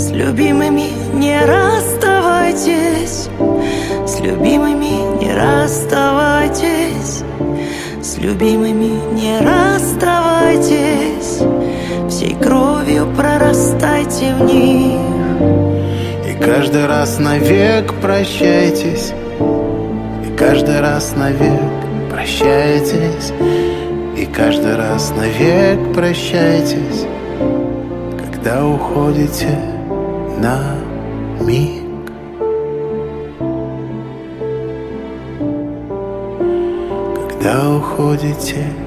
С любимыми не расставайтесь, с любимыми не расставайтесь, с любимыми не расставайтесь, всей кровью прорастайте в них. И каждый раз навек прощайтесь, и каждый раз навек прощайтесь, и каждый раз навек прощайтесь, когда уходите на миг. Когда уходите